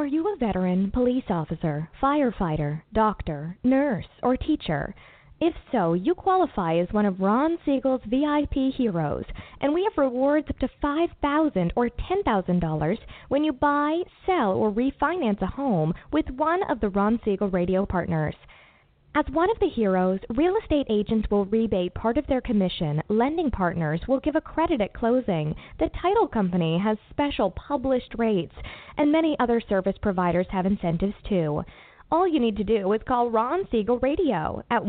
Are you a veteran, police officer, firefighter, doctor, nurse, or teacher? If so, you qualify as one of Ron Siegel's VIP heroes, and we have rewards up to $5,000 or $10,000 when you buy, sell, or refinance a home with one of the Ron Siegel radio partners. As one of the heroes, real estate agents will rebate part of their commission, lending partners will give a credit at closing, the title company has special published rates, and many other service providers have incentives too. All you need to do is call Ron Siegel Radio at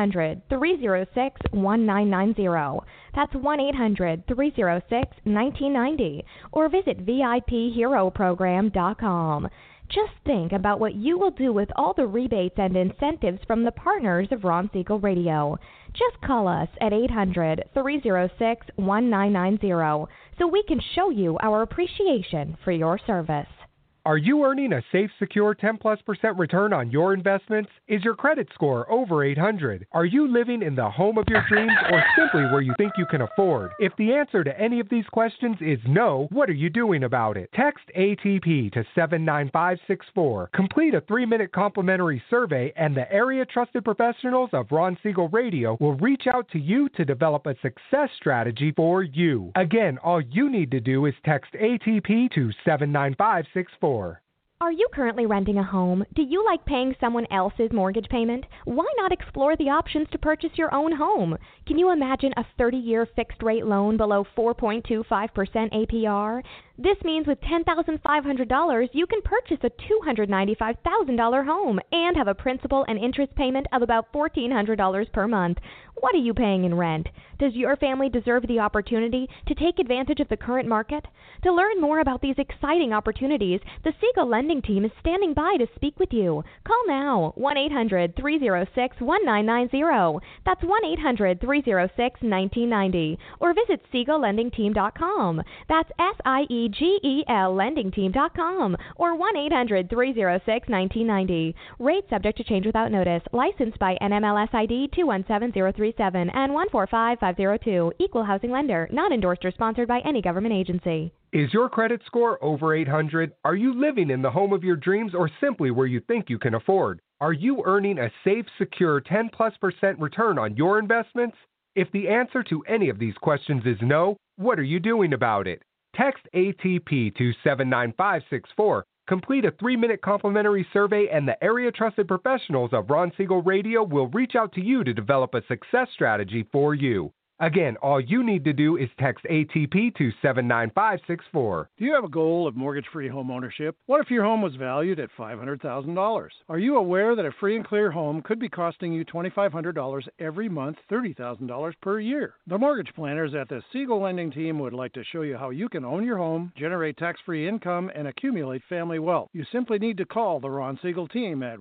1-800-306-1990. That's 1-800-306-1990. Or visit VIPHeroProgram.com. Just think about what you will do with all the rebates and incentives from the partners of Ron Siegel Radio. Just call us at 800-306-1990 so we can show you our appreciation for your service. Are you earning a safe, secure 10+% return on your investments? Is your credit score over 800? Are you living in the home of your dreams or simply where you think you can afford? If the answer to any of these questions is no, what are you doing about it? Text ATP to 79564. Complete a 3-minute complimentary survey and the area trusted professionals of Ron Siegel Radio will reach out to you to develop a success strategy for you. Again, all you need to do is text ATP to 79564. Are you currently renting a home? Do you like paying someone else's mortgage payment? Why not explore the options to purchase your own home? Can you imagine a 30-year fixed-rate loan below 4.25% APR? This means with $10,500, you can purchase a $295,000 home and have a principal and interest payment of about $1,400 per month. What are you paying in rent? Does your family deserve the opportunity to take advantage of the current market? To learn more about these exciting opportunities, the Siegel Lending Team is standing by to speak with you. Call now, 1-800-306-1990. That's 1-800-306-1990. Or visit SiegelLendingTeam.com. That's SIEGEL LendingTeam.com or 1-800-306-1990. Rates subject to change without notice. Licensed by NMLS ID 217037 and 145502. Equal housing lender. Not endorsed or sponsored by any government agency. Is your credit score over 800? Are you living in the home of your dreams or simply where you think you can afford? Are you earning a safe, secure 10+% return on your investments? If the answer to any of these questions is no, what are you doing about it? Text ATP to 79564. Complete a 3-minute complimentary survey and the area trusted professionals of Ron Siegel Radio will reach out to you to develop a success strategy for you. Again, all you need to do is text ATP to 79564. Do you have a goal of mortgage-free home ownership? What if your home was valued at $500,000? Are you aware that a free and clear home could be costing you $2,500 every month, $30,000 per year? The mortgage planners at the Siegel Lending Team would like to show you how you can own your home, generate tax-free income, and accumulate family wealth. You simply need to call the Ron Siegel Team at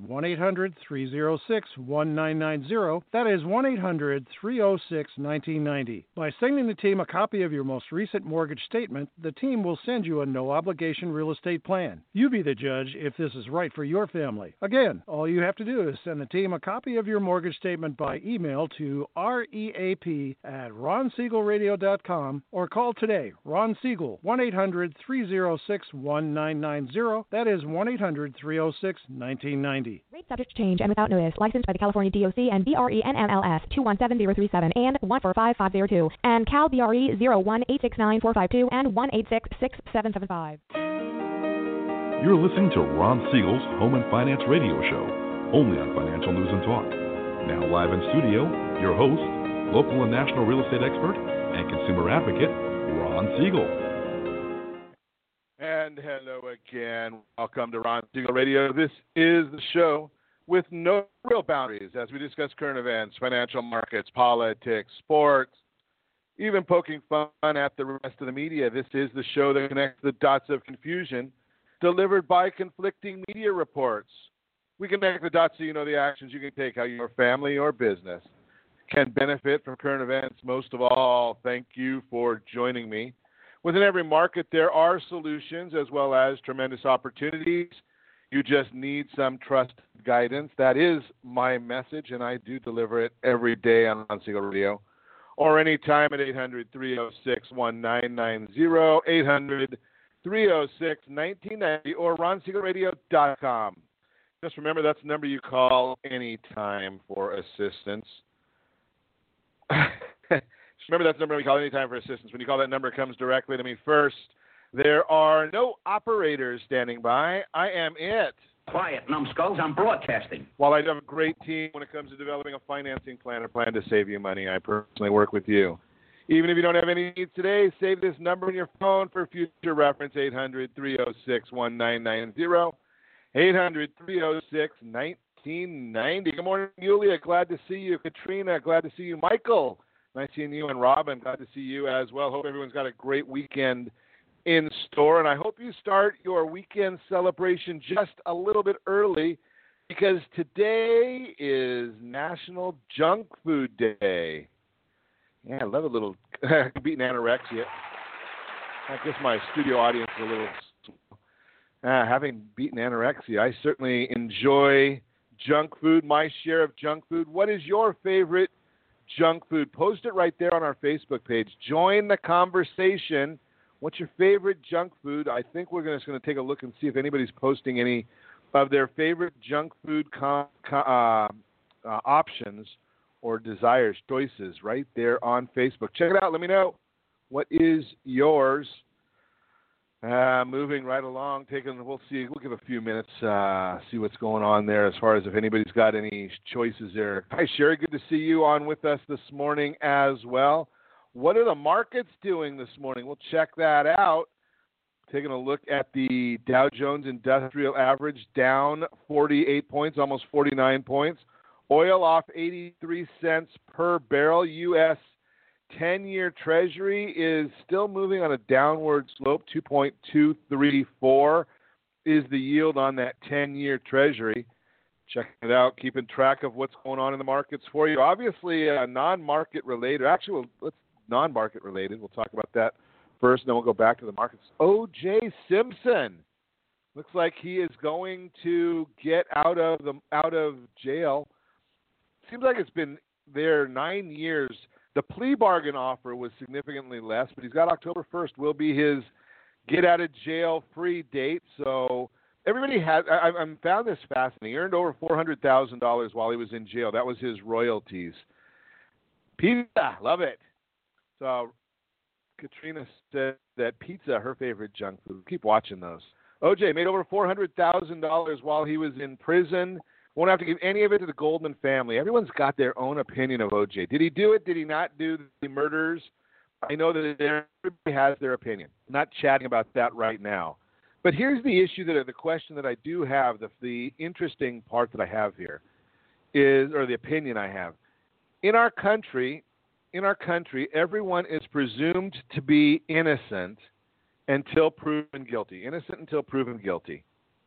1-800-306-1990. That is 1-800-306-1990. By sending the team a copy of your most recent mortgage statement, the team will send you a no-obligation real estate plan. You be the judge if this is right for your family. Again, all you have to do is send the team a copy of your mortgage statement by email to reap@ronsiegelradio.com or call today, Ron Siegel, 1-800-306-1990. That is 1-800-306-1990. Rate subject to change and without notice. Licensed by the California DOC and BRE NMLS 217037 and 145502 and Cal BRE 01869452 and 1866775. You're listening to Ron Siegel's Home and Finance Radio Show, only on Financial News and Talk. Now live in studio, your host, local and national real estate expert and consumer advocate, Ron Siegel. And hello again. Welcome to Ron Siegel Radio. This is the show with no real boundaries as we discuss current events, financial markets, politics, sports, even poking fun at the rest of the media. This is the show that connects the dots of confusion delivered by conflicting media reports. We connect the dots so you know the actions you can take, how your family or business can benefit from current events. Most of all, thank you for joining me. Within every market, there are solutions as well as tremendous opportunities. You just need some trusted guidance. That is my message, and I do deliver it every day on Siegel Radio or anytime at 800-306-1990, 800-306-1990 or RonSiegelRadio.com. Just remember that's the number you call anytime for assistance. Remember that's the number you call anytime for assistance. When you call that number, it comes directly to me first. There are no operators standing by. I am it. Quiet, numbskulls. I'm broadcasting. While I have a great team when it comes to developing a financing plan or plan to save you money, I personally work with you. Even if you don't have any needs today, save this number in your phone for future reference, 800-306-1990. 800-306-1990. Good morning, Yulia. Glad to see you. Katrina, glad to see you. Michael, nice seeing you. And Robin, glad to see you as well. Hope everyone's got a great weekend in store. And I hope you start your weekend celebration just a little bit early because today is National Junk Food Day. Yeah, I love a little beating anorexia. I guess my studio audience is a little... having beaten anorexia, I certainly enjoy junk food, my share of junk food. What is your favorite junk food? Post it right there on our Facebook page. Join the conversation. What's your favorite junk food? I think we're just going to take a look and see if anybody's posting any of their favorite junk food options or desires, choices right there on Facebook. Check it out. Let me know. What is yours? Moving right along, we'll see. We'll give a few minutes, see what's going on there as far as if anybody's got any choices there. Hi, Sherry. Good to see you on with us this morning as well. What are the markets doing this morning? We'll check that out. Taking a look at the Dow Jones Industrial Average, down 48 points, almost 49 points. Oil off 83 cents per barrel. U.S. 10-year Treasury is still moving on a downward slope. 2.234 is the yield on that 10-year Treasury. Checking it out, keeping track of what's going on in the markets for you. Obviously, non-market related. Actually, let's non-market related. We'll talk about that first, and then we'll go back to the markets. O.J. Simpson looks like he is going to get out of jail. Seems like it's been there 9 years. The plea bargain offer was significantly less, but he's got October 1st will be his get-out-of-jail-free date. So everybody has – I found this fascinating. He earned over $400,000 while he was in jail. That was his royalties. Pizza, love it. So Katrina said that pizza, her favorite junk food. Keep watching those. OJ made over $400,000 while he was in prison. Won't have to give any of it to the Goldman family. Everyone's got their own opinion of O.J. Did he do it? Did he not do the murders? I know that everybody has their opinion. I'm not chatting about that right now. But here's the issue, the question that I do have, the interesting part that I have here is, or the opinion I have. In our country, everyone is presumed to be innocent until proven guilty. Innocent until proven guilty.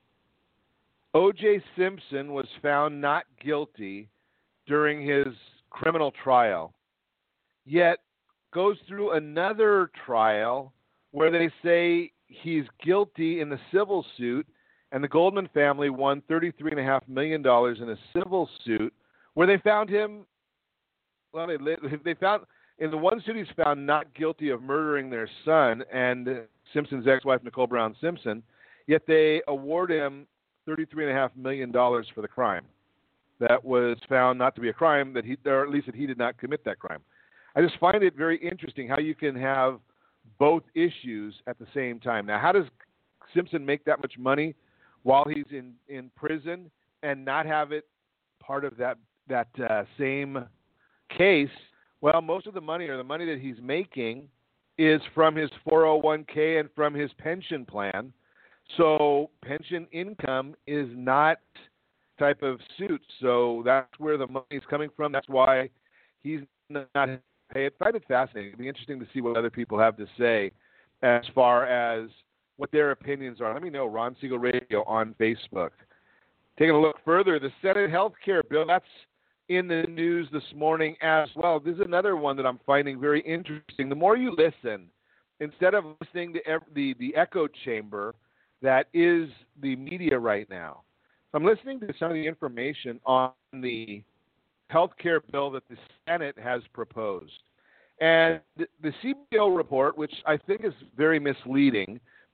O.J. Simpson was found not guilty during his criminal trial, yet goes through another trial where they say he's guilty in the civil suit, and the Goldman family won $33.5 million in a civil suit where they found him, they found, in the one suit he's found not guilty of murdering their son and Simpson's ex-wife, Nicole Brown Simpson, yet they award him $33.5 million for the crime. That was found not to be a crime, or at least that he did not commit that crime. I just find it very interesting how you can have both issues at the same time. Now, how does Simpson make that much money while he's in prison and not have it part of that same case? Well, most of the money, or the money that he's making, is from his 401k and from his pension plan. So pension income is not type of suit. So that's where the money is coming from. That's why he's not paid. I find it fascinating. It'd be interesting to see what other people have to say as far as what their opinions are. Let me know, Ron Siegel Radio on Facebook. Taking a look further, the Senate health care bill, that's in the news this morning as well. This is another one that I'm finding very interesting. The more you listen, instead of listening to the echo chamber that is the media right now, I'm listening to some of the information on the health care bill that the Senate has proposed. And the CBO report, which I think is very misleading,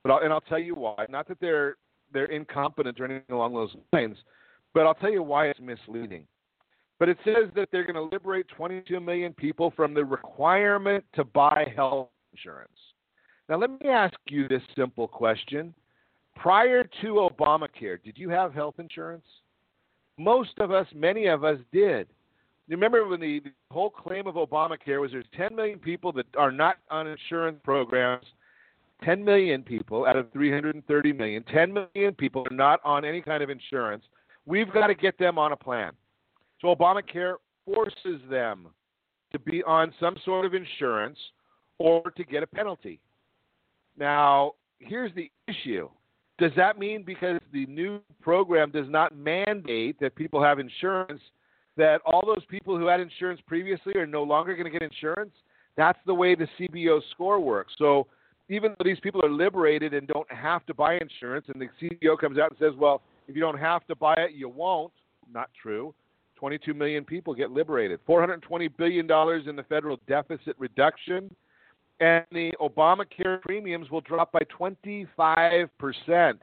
And I'll tell you why. Not that they're incompetent or anything along those lines, but I'll tell you why it's misleading. But it says that they're going to liberate 22 million people from the requirement to buy health insurance. Now, let me ask you this simple question. Prior to Obamacare, did you have health insurance? Most of us, many of us did. You remember when the whole claim of Obamacare was there's 10 million people that are not on insurance programs, 10 million people out of 330 million, 10 million people are not on any kind of insurance. We've got to get them on a plan. So Obamacare forces them to be on some sort of insurance or to get a penalty. Now, here's the issue. Does that mean because the new program does not mandate that people have insurance, that all those people who had insurance previously are no longer going to get insurance? That's the way the CBO score works. So even though these people are liberated and don't have to buy insurance, and the CBO comes out and says, well, if you don't have to buy it, you won't. Not true. 22 million people get liberated. $420 billion in the federal deficit reduction. And the Obamacare premiums will drop by 25%. 25%.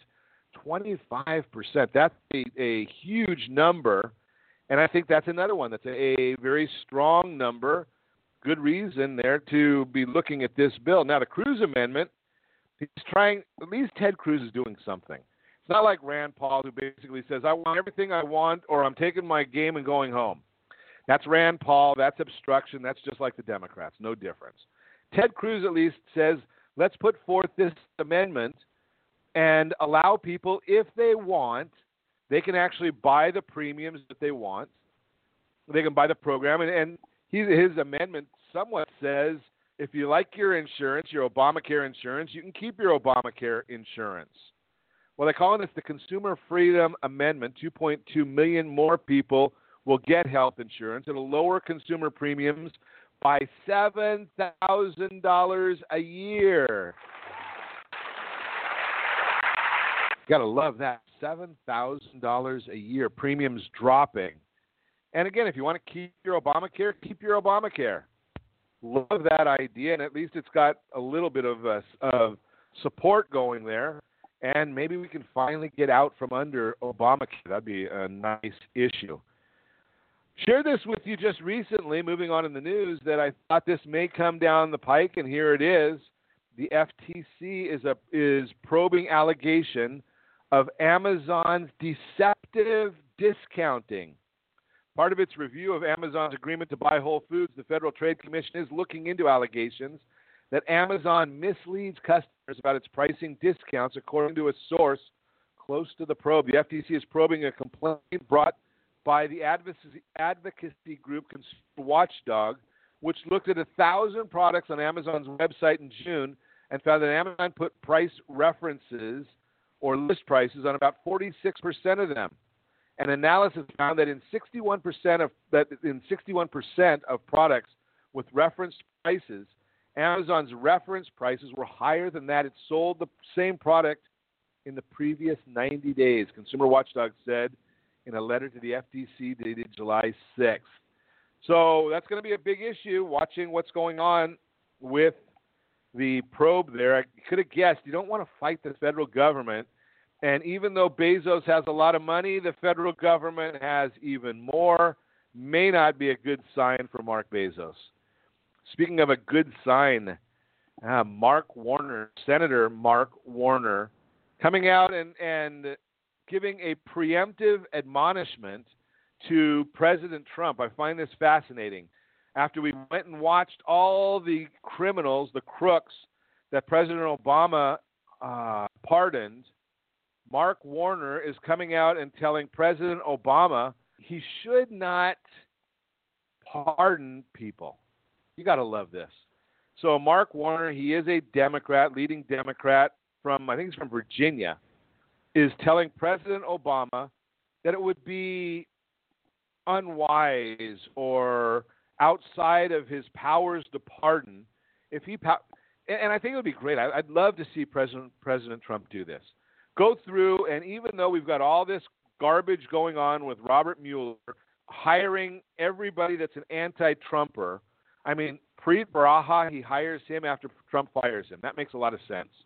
That's a huge number. And I think that's another one that's a very strong number. Good reason there to be looking at this bill. Now, the Cruz amendment, he's trying, at least Ted Cruz is doing something. It's not like Rand Paul, who basically says, I want everything I want, or I'm taking my game and going home. That's Rand Paul. That's obstruction. That's just like the Democrats. No difference. Ted Cruz at least says, let's put forth this amendment and allow people, if they want, they can actually buy the premiums that they want. They can buy the program. And his amendment somewhat says, if you like your insurance, your Obamacare insurance, you can keep your Obamacare insurance. Well, they're calling this the Consumer Freedom Amendment. 2.2 million more people will get health insurance. It'll lower consumer premiums by $7,000 a year. Got to love that. $7,000 a year, premiums dropping. And again, if you want to keep your Obamacare, keep your Obamacare. Love that idea, and at least it's got a little bit of support going there. And maybe we can finally get out from under Obamacare. That'd be a nice issue. Shared this with you just recently, moving on in the news, that I thought this may come down the pike, and here it is. The FTC is probing allegation of Amazon's deceptive discounting. Part of its review of Amazon's agreement to buy Whole Foods, the Federal Trade Commission is looking into allegations that Amazon misleads customers about its pricing discounts, according to a source close to the probe. The FTC is probing a complaint brought by the advocacy group Consumer Watchdog, which looked at 1,000 products on Amazon's website in June and found that Amazon put price references or list prices on about 46% of them. An analysis found that in 61% of products with referenced prices, Amazon's reference prices were higher than that it sold the same product in the previous 90 days, Consumer Watchdog said in a letter to the FTC dated July 6th. So that's going to be a big issue, watching what's going on with the probe there. I could have guessed you don't want to fight the federal government. And even though Bezos has a lot of money, the federal government has even more. May not be a good sign for Mark Bezos. Speaking of a good sign, Mark Warner, Senator Mark Warner, coming out and giving a preemptive admonishment to President Trump. I find this fascinating. After we went and watched all the criminals, the crooks that President Obama pardoned, Mark Warner is coming out and telling President Obama he should not pardon people. You got to love this. So Mark Warner, he is a Democrat, leading Democrat from, I think he's from Virginia, is telling President Obama that it would be unwise or outside of his powers to pardon if he and I think it would be great. I'd love to see President Trump do this. Go through, and even though we've got all this garbage going on with Robert Mueller hiring everybody that's an anti-Trumper, I mean, Preet Bharara, he hires him after Trump fires him. That makes a lot of sense.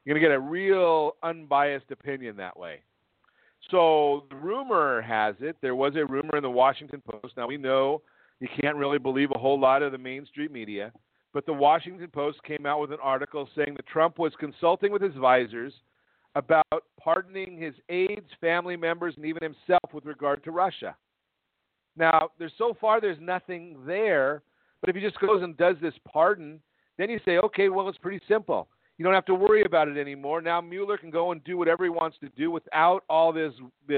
You're going to get a real unbiased opinion that way. So the rumor has it, there was a rumor in the Washington Post. Now, we know you can't really believe a whole lot of the mainstream media, but the Washington Post came out with an article saying that Trump was consulting with his advisors about pardoning his aides, family members, and even himself with regard to Russia. Now, so far there's nothing there, but if he just goes and does this pardon, then you say, okay, well, it's pretty simple. You don't have to worry about it anymore. Now Mueller can go and do whatever he wants to do without all this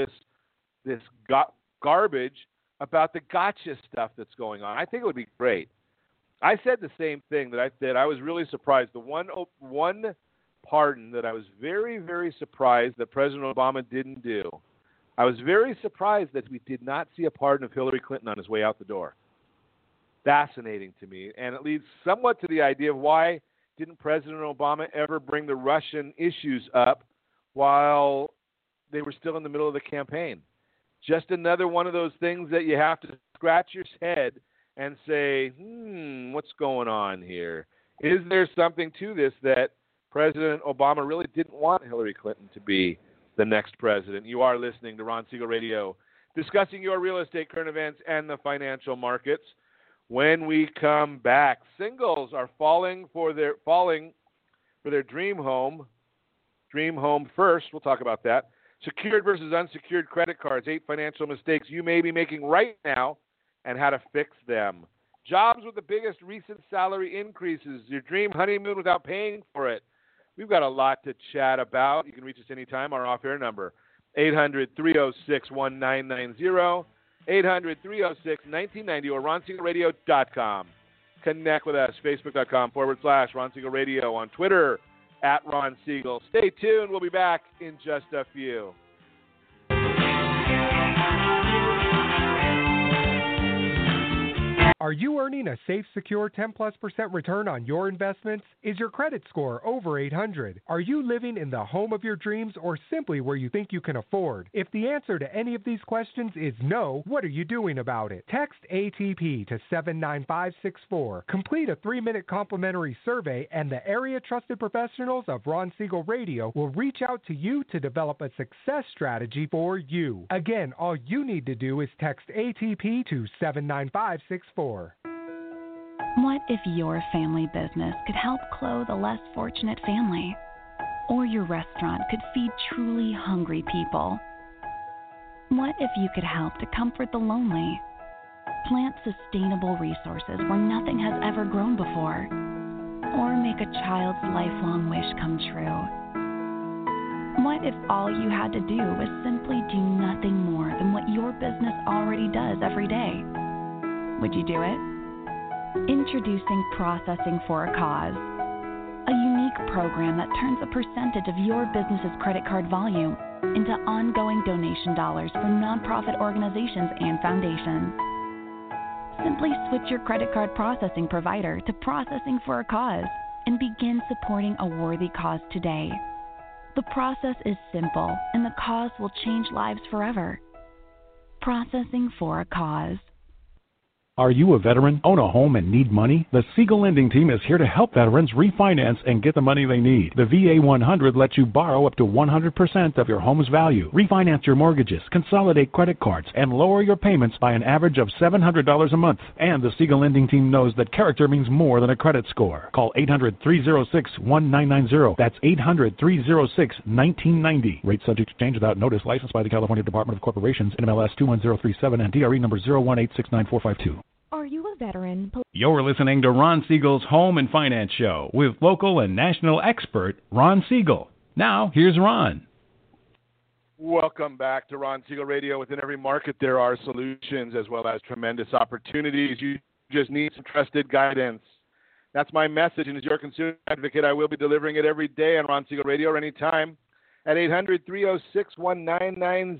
garbage about the gotcha stuff that's going on. I think it would be great. I said the same thing that I said. I was really surprised. The one pardon that I was very, very surprised that President Obama didn't do. I was very surprised that we did not see a pardon of Hillary Clinton on his way out the door. Fascinating to me. And it leads somewhat to the idea of why didn't President Obama ever bring the Russian issues up while they were still in the middle of the campaign? Just another one of those things that you have to scratch your head and say, what's going on here? Is there something to this that President Obama really didn't want Hillary Clinton to be the next president? You are listening to Ron Siegel Radio, discussing your real estate, current events, and the financial markets. When we come back, singles are falling for their dream home first. We'll talk about that. Secured versus unsecured credit cards, 8 financial mistakes you may be making right now and how to fix them. Jobs with the biggest recent salary increases, your dream honeymoon without paying for it. We've got a lot to chat about. You can reach us anytime. Our off-air number, 800-306-1990. 800-306-1990 or RonSiegelRadio.com. Connect with us, Facebook.com/Ron Siegel Radio, on Twitter @Ron Siegel. Stay tuned. We'll be back in just a few. Are you earning a safe, secure 10+% return on your investments? Is your credit score over 800? Are you living in the home of your dreams or simply where you think you can afford? If the answer to any of these questions is no, what are you doing about it? Text ATP to 79564. Complete a 3-minute complimentary survey and the area trusted professionals of Ron Siegel Radio will reach out to you to develop a success strategy for you. Again, all you need to do is text ATP to 79564. What if your family business could help clothe a less fortunate family? Or your restaurant could feed truly hungry people? What if you could help to comfort the lonely? Plant sustainable resources where nothing has ever grown before? Or make a child's lifelong wish come true? What if all you had to do was simply do nothing more than what your business already does every day? Would you do it? Introducing Processing for a Cause, a unique program that turns a percentage of your business's credit card volume into ongoing donation dollars for nonprofit organizations and foundations. Simply switch your credit card processing provider to Processing for a Cause and begin supporting a worthy cause today. The process is simple, and the cause will change lives forever. Processing for a Cause. Are you a veteran, own a home, and need money? The Siegel Lending Team is here to help veterans refinance and get the money they need. The VA 100 lets you borrow up to 100% of your home's value, refinance your mortgages, consolidate credit cards, and lower your payments by an average of $700 a month. And the Siegel Lending Team knows that character means more than a credit score. Call 800-306-1990. That's 800-306-1990. Rate subject to change without notice. Licensed by the California Department of Corporations, NMLS 21037, and DRE number 018694452. Are you a veteran? You're listening to Ron Siegel's Home and Finance Show with local and national expert Ron Siegel. Now, here's Ron. Welcome back to Ron Siegel Radio. Within every market, there are solutions as well as tremendous opportunities. You just need some trusted guidance. That's my message, and as your consumer advocate, I will be delivering it every day on Ron Siegel Radio or anytime at 800-306-1990,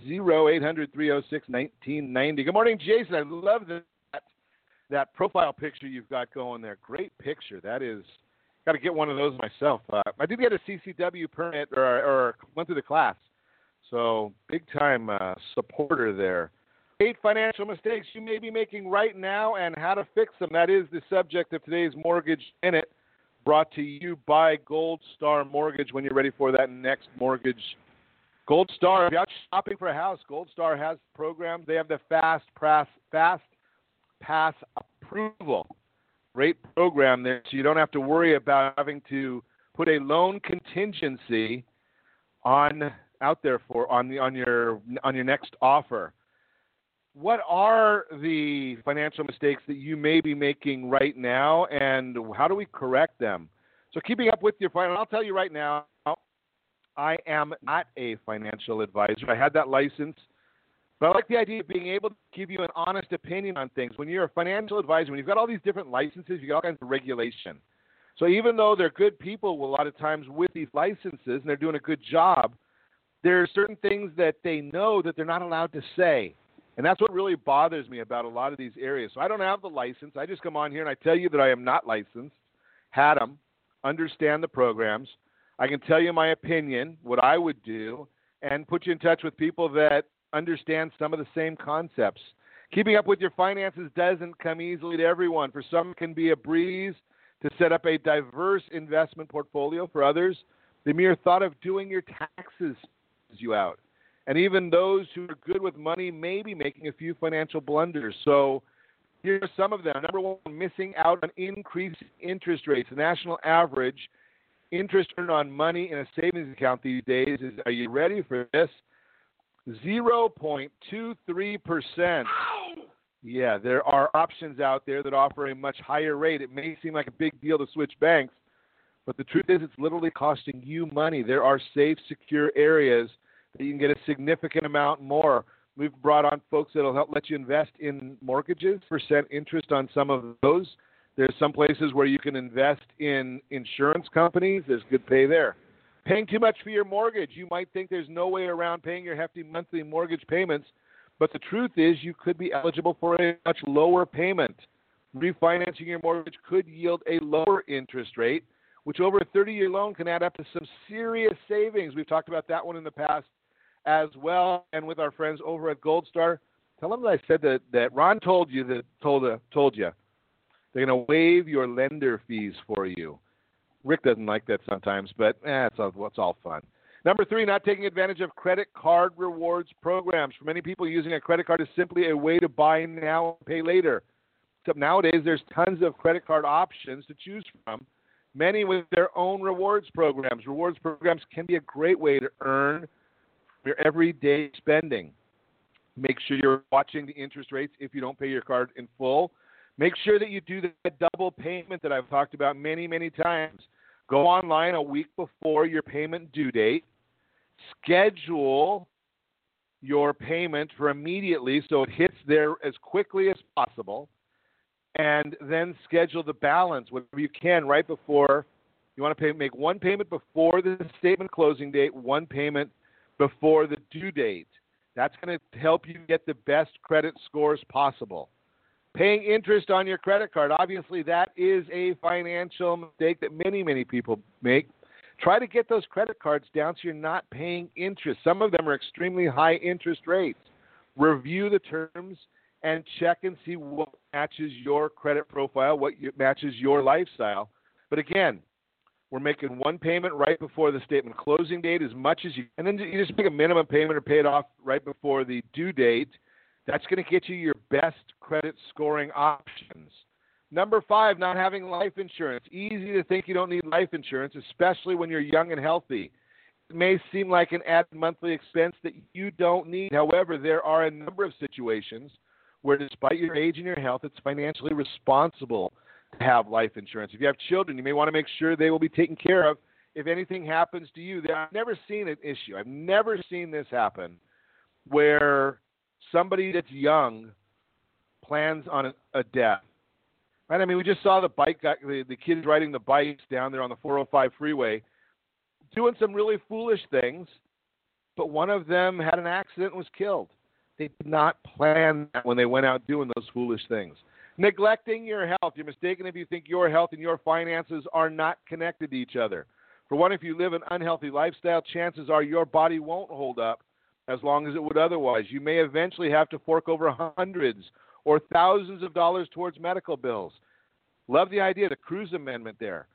800-306-1990. Good morning, Jason. I love that profile picture you've got going there. Great picture. That is, got to get one of those myself. I did get a CCW permit or went through the class. So big time supporter there. 8 financial mistakes you may be making right now and how to fix them. That is the subject of today's Mortgage Minute, brought to you by Gold Star Mortgage when you're ready for that next mortgage. Gold Star, if you're out shopping for a house, Gold Star has programs. They have the Fast Pass Approval rate program there, so you don't have to worry about having to put a loan contingency on your next offer. What are the financial mistakes that you may be making right now, and how do we correct them? So keeping up with your finance, I'll tell you right now, I am not a financial advisor. I had that license, but I like the idea of being able to give you an honest opinion on things. When you're a financial advisor, when you've got all these different licenses, you've got all kinds of regulation. So even though they're good people a lot of times with these licenses and they're doing a good job, there are certain things that they know that they're not allowed to say. And that's what really bothers me about a lot of these areas. So I don't have the license. I just come on here and I tell you that I am not licensed, had them, understand the programs. I can tell you my opinion, what I would do, and put you in touch with people that understand some of the same concepts. Keeping up with your finances doesn't come easily to everyone. For some, it can be a breeze to set up a diverse investment portfolio. For others, the mere thought of doing your taxes stresses you out. And even those who are good with money may be making a few financial blunders. So here are some of them. Number one, missing out on increased interest rates. The national average interest earned on money in a savings account these days is, are you ready for this? 0.23%. Yeah, there are options out there that offer a much higher rate. It may seem like a big deal to switch banks, but the truth is it's literally costing you money. There are safe, secure areas that you can get a significant amount more. We've brought on folks that will help let you invest in mortgages, percent interest on some of those. There's some places where you can invest in insurance companies. There's good pay there. Paying too much for your mortgage. You might think there's no way around paying your hefty monthly mortgage payments, but the truth is you could be eligible for a much lower payment. Refinancing your mortgage could yield a lower interest rate, which over a 30-year loan can add up to some serious savings. We've talked about that one in the past as well. And with our friends over at Gold Star, tell them that I said that Ron told you. They're going to waive your lender fees for you. Rick doesn't like that sometimes, but it's all fun. Number 3, not taking advantage of credit card rewards programs. For many people, using a credit card is simply a way to buy now and pay later. Except nowadays, there's tons of credit card options to choose from, many with their own rewards programs. Rewards programs can be a great way to earn your everyday spending. Make sure you're watching the interest rates if you don't pay your card in full. Make sure that you do that double payment that I've talked about many, many times. Go online a week before your payment due date. Schedule your payment for immediately so it hits there as quickly as possible. And then schedule the balance, whatever you can, right before. You want to make one payment before the statement closing date, one payment before the due date. That's going to help you get the best credit scores possible. Paying interest on your credit card, obviously that is a financial mistake that many, many people make. Try to get those credit cards down so you're not paying interest. Some of them are extremely high interest rates. Review the terms and check and see what matches your credit profile, what matches your lifestyle. But again, we're making one payment right before the statement closing date as much as you, and then you just make a minimum payment or pay it off right before the due date. That's going to get you your best credit scoring options. Number 5, not having life insurance. Easy to think you don't need life insurance, especially when you're young and healthy. It may seem like an added monthly expense that you don't need. However, there are a number of situations where despite your age and your health, it's financially responsible to have life insurance. If you have children, you may want to make sure they will be taken care of if anything happens to you. I've never seen an issue. I've never seen this happen where somebody that's young plans on a death. Right? I mean, we just saw the kids riding the bikes down there on the 405 freeway doing some really foolish things, but one of them had an accident and was killed. They did not plan that when they went out doing those foolish things. Neglecting your health. You're mistaken if you think your health and your finances are not connected to each other. For one, if you live an unhealthy lifestyle, chances are your body won't hold up as long as it would otherwise. You may eventually have to fork over hundreds or thousands of dollars towards medical bills. Love the idea of the Cruz Amendment there.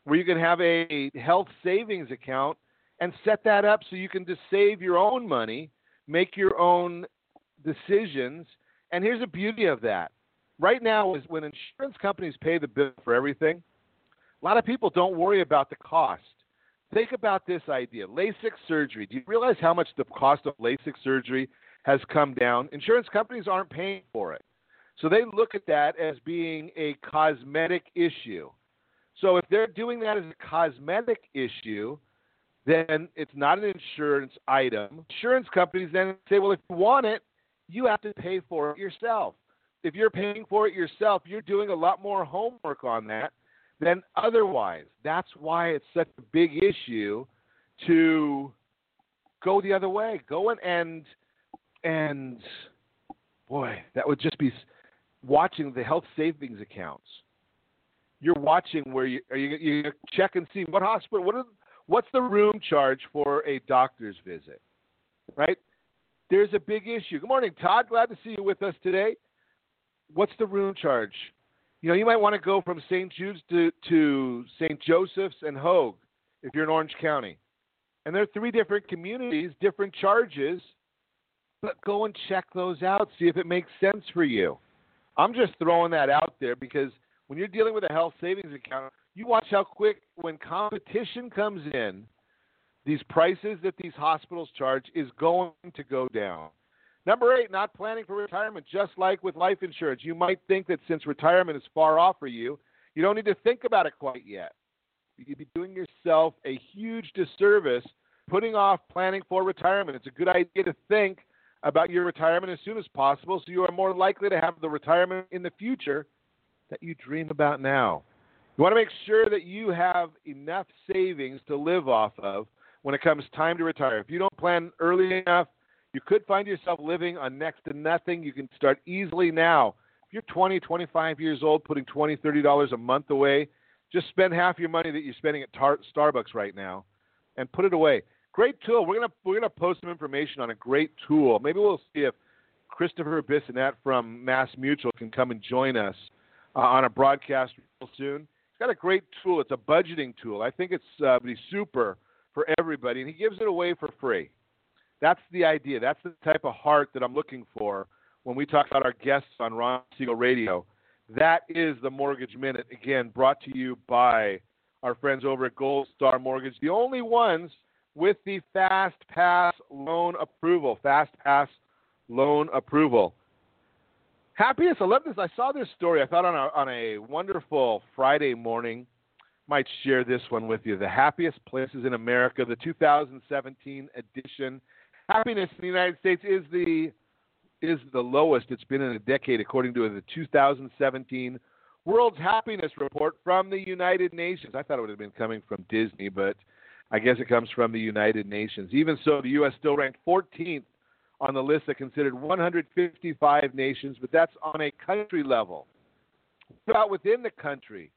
where you can have a health savings account and set that up so you can just save your own money, make your own decisions. And here's the beauty of that. Right now is when insurance companies pay the bill for everything, a lot of people don't worry about the cost. Think about this idea. LASIK surgery. Do you realize how much the cost of LASIK surgery has come down? Insurance companies aren't paying for it. So they look at that as being a cosmetic issue. So if they're doing that as a cosmetic issue, then it's not an insurance item. Insurance companies then say, well, if you want it, you have to pay for it yourself. If you're paying for it yourself, you're doing a lot more homework on that than otherwise. That's why it's such a big issue to go the other way. Go and boy, that would just be watching the health savings accounts. You're watching where you check and see what hospital, what's the room charge for a doctor's visit, right? There's a big issue. Good morning, Todd. Glad to see you with us today. What's the room charge? You know, you might want to go from St. Jude's to St. Joseph's and Hogue if you're in Orange County. And there are 3 different communities, different charges, but go and check those out, see if it makes sense for you. I'm just throwing that out there because when you're dealing with a health savings account, you watch how quick, when competition comes in, these prices that these hospitals charge is going to go down. Number 8, not planning for retirement. Just like with life insurance, you might think that since retirement is far off for you, you don't need to think about it quite yet. You'd be doing yourself a huge disservice putting off planning for retirement. It's a good idea to think about your retirement as soon as possible so you are more likely to have the retirement in the future that you dream about now. You want to make sure that you have enough savings to live off of when it comes time to retire. If you don't plan early enough, you could find yourself living on next to nothing. You can start easily now. If you're 20, 25 years old, putting $20, $30 a month away, just spend half your money that you're spending at Starbucks right now and put it away. Great tool. We're gonna post some information on a great tool. Maybe we'll see if Christopher Bissonette from Mass Mutual can come and join us on a broadcast real soon. He's got a great tool. It's a budgeting tool. I think it's be super for everybody, and he gives it away for free. That's the idea. That's the type of heart that I'm looking for when we talk about our guests on Ron Siegel Radio. That is the Mortgage Minute, again, brought to you by our friends over at Gold Star Mortgage, the only ones with the Fast Pass loan approval. Fast Pass loan approval. Happiness, I love this. I saw this story. I thought on a wonderful Friday morning, might share this one with you. The Happiest Places in America, the 2017 edition. Happiness in the United States is the lowest it's been in a decade, according to the 2017 World's Happiness Report from the United Nations. I thought it would have been coming from Disney, but I guess it comes from the United Nations. Even so, the U.S. still ranked 14th on the list that considered 155 nations, but that's on a country level. What about within the country?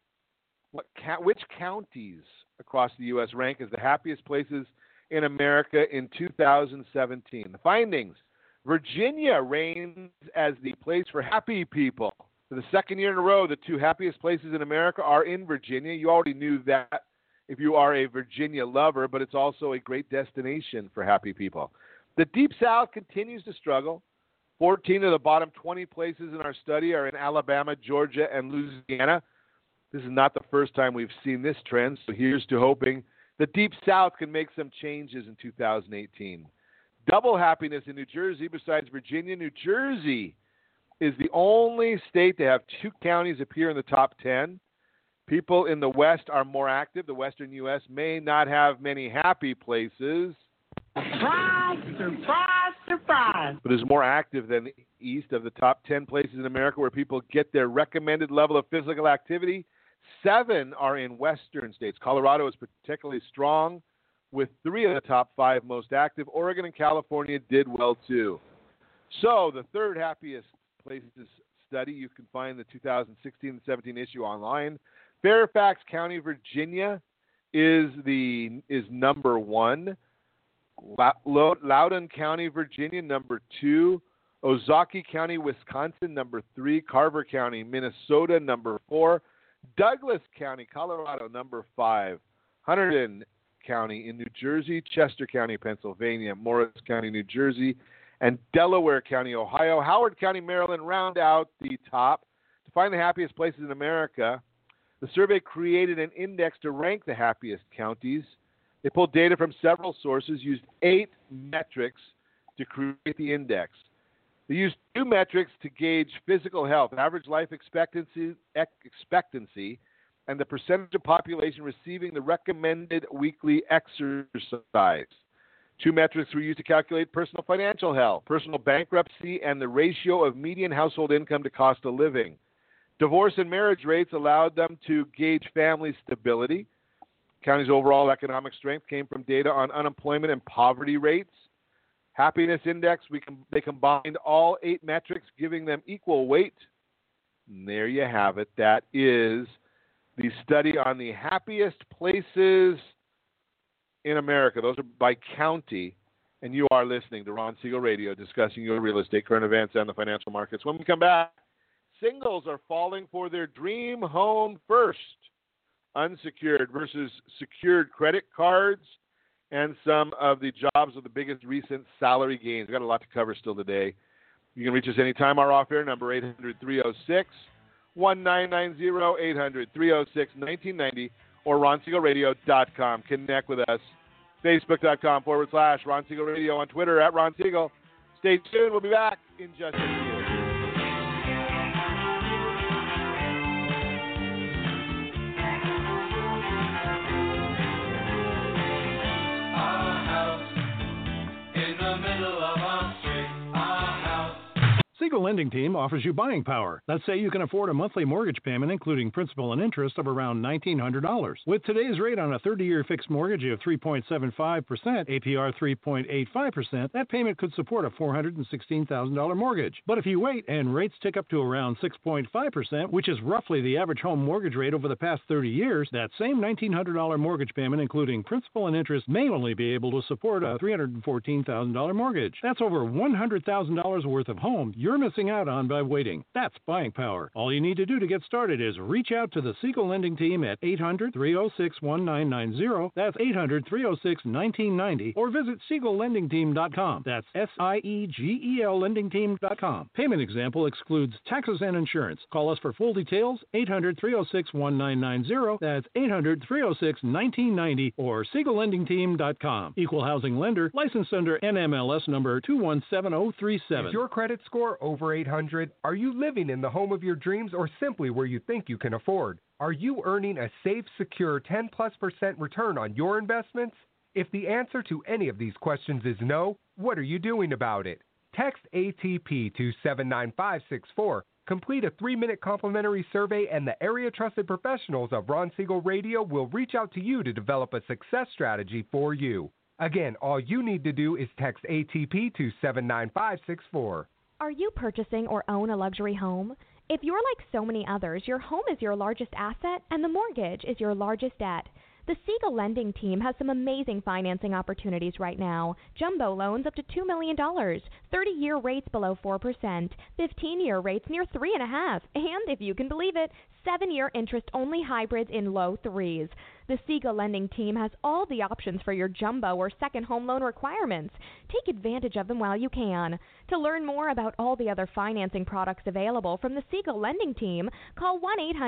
Which counties across the U.S. rank as the happiest places in America in 2017? The findings: Virginia reigns as the place for happy people. For the second year in a row, the 2 happiest places in America are in Virginia. You already knew that if you are a Virginia lover, but it's also a great destination for happy people. The Deep South continues to struggle. 14 of the bottom 20 places in our study are in Alabama, Georgia, and Louisiana. This is not the first time we've seen this trend, so here's to hoping the Deep South can make some changes in 2018. Double happiness in New Jersey. Besides Virginia, New Jersey is the only state to have 2 counties appear in the top 10. People in the West are more active. The Western U.S. may not have many happy places. Surprise, surprise, surprise. But is more active than the East. Of the top 10 places in America where people get their recommended level of physical activity, 7 are in Western states. Colorado is particularly strong, with 3 of the top 5 most active. Oregon and California did well, too. So the third happiest places study, you can find the 2016-17 issue online. Fairfax County, Virginia is number 1. Loudoun County, Virginia, number 2. Ozaukee County, Wisconsin, number 3. Carver County, Minnesota, number 4. Douglas County, Colorado, number 5. Hunterdon County in New Jersey, Chester County, Pennsylvania, Morris County, New Jersey, and Delaware County, Ohio. Howard County, Maryland round out the top. To find the happiest places in America, the survey created an index to rank the happiest counties. They pulled data from several sources, used 8 metrics to create the index. They used 2 metrics to gauge physical health, average life expectancy, and the percentage of population receiving the recommended weekly exercise. 2 metrics were used to calculate personal financial health, personal bankruptcy, and the ratio of median household income to cost of living. Divorce and marriage rates allowed them to gauge family stability. County's overall economic strength came from data on unemployment and poverty rates. Happiness index, they combined all 8 metrics, giving them equal weight. And there you have it. That is the study on the happiest places in America. Those are by county. And you are listening to Ron Siegel Radio, discussing your real estate, current events, and the financial markets. When we come back, singles are falling for their dream home first. Unsecured versus secured credit cards, and some of the jobs with the biggest recent salary gains. We've got a lot to cover still today. You can reach us anytime. Our off-air number, 800-306-1990, 800-306-1990, or RonSiegelRadio.com. Connect with us. Facebook.com/Ron Siegel Radio, on Twitter @Ron Siegel. Stay tuned. We'll be back in just a few. Siegel Lending Team offers you buying power. Let's say you can afford a monthly mortgage payment, including principal and interest, of around $1,900. With today's rate on a 30-year fixed mortgage of 3.75%, APR 3.85%, that payment could support a $416,000 mortgage. But if you wait and rates tick up to around 6.5%, which is roughly the average home mortgage rate over the past 30 years, that same $1,900 mortgage payment, including principal and interest, may only be able to support a $314,000 mortgage. That's over $100,000 worth of home you're missing out on by waiting. That's buying power. All you need to do to get started is reach out to the Siegel Lending Team at 800-306-1990. That's 800-306-1990. Or visit SiegelLendingTeam.com. That's SIEGEL LendingTeam.com. Payment example excludes taxes and insurance. Call us for full details. 800-306-1990. That's 800-306-1990 or SiegelLendingTeam.com. Equal housing lender. Licensed under NMLS number 217037. Is your credit score over 800? Are you living in the home of your dreams, or simply where you think you can afford? Are you earning a safe, secure 10+% return on your investments? If the answer to any of these questions is no, what are you doing about it? Text ATP to 79564. Complete a 3-minute complimentary survey, and the area trusted professionals of Ron Siegel Radio will reach out to you to develop a success strategy for you. Again, all you need to do is text ATP to 79564. Are you purchasing or own a luxury home? If you're like so many others, your home is your largest asset and the mortgage is your largest debt. The Siegel Lending Team has some amazing financing opportunities right now. Jumbo loans up to $2 million, 30-year rates below 4%, 15-year rates near 3.5%, and if you can believe it, 7-year interest-only hybrids in low 3s. The Siegel Lending Team has all the options for your jumbo or second home loan requirements. Take advantage of them while you can. To learn more about all the other financing products available from the Siegel Lending Team, call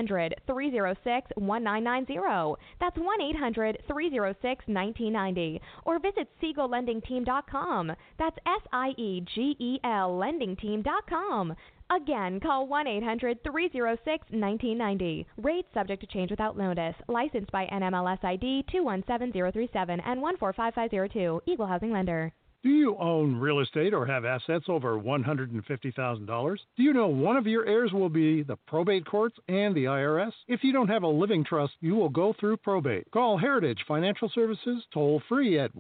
1-800-306-1990. That's 1-800-306-1990. Or visit SiegelLendingTeam.com. That's SIEGEL LendingTeam.com. Again, call 1-800-306-1990. Rates subject to change without notice. Licensed by NMLS ID 217037 and 145502. Equal housing lender. Do you own real estate or have assets over $150,000? Do you know one of your heirs will be the probate courts and the IRS? If you don't have a living trust, you will go through probate. Call Heritage Financial Services toll free at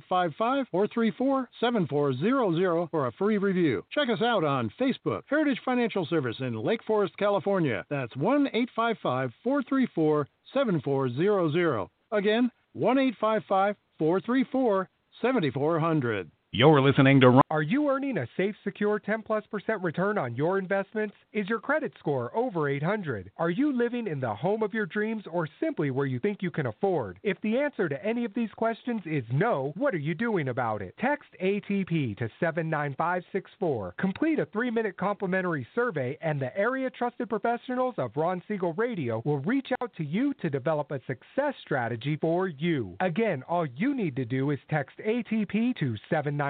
1-855-434-7400 for a free review. Check us out on Facebook, Heritage Financial Service in Lake Forest, California. That's 1-855-434-7400. Again, 1-855-434-7400. You're listening to Ron. Are you earning a safe, secure 10+% return on your investments? Is your credit score over 800? Are you living in the home of your dreams or simply where you think you can afford? If the answer to any of these questions is no, what are you doing about it? Text ATP to 79564. Complete a 3-minute complimentary survey and the area trusted professionals of Ron Siegel Radio will reach out to you to develop a success strategy for you. Again, all you need to do is text ATP to 79564.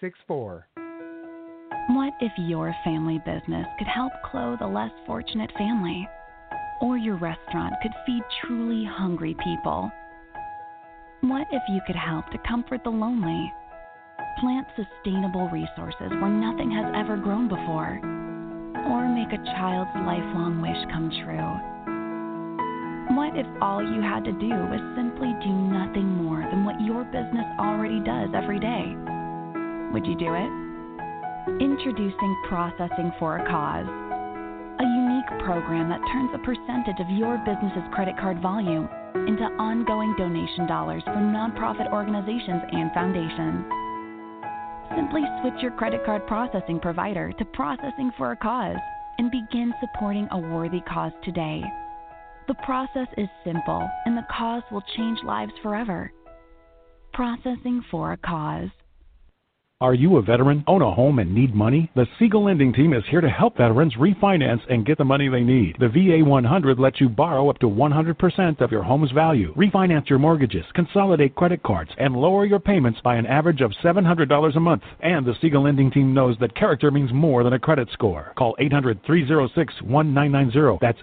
What if your family business could help clothe a less fortunate family? Or your restaurant could feed truly hungry people? What if you could help to comfort the lonely? Plant sustainable resources where nothing has ever grown before? Or make a child's lifelong wish come true? What if all you had to do was simply do nothing more than what your business already does every day? Would you do it? Introducing Processing for a Cause, a unique program that turns a percentage of your business's credit card volume into ongoing donation dollars for nonprofit organizations and foundations. Simply switch your credit card processing provider to Processing for a Cause and begin supporting a worthy cause today. The process is simple, and the cause will change lives forever. Processing for a Cause. Are you a veteran, own a home, and need money? The Siegel Lending Team is here to help veterans refinance and get the money they need. The VA 100 lets you borrow up to 100% of your home's value, refinance your mortgages, consolidate credit cards, and lower your payments by an average of $700 a month. And the Siegel Lending Team knows that character means more than a credit score. Call 800-306-1990. That's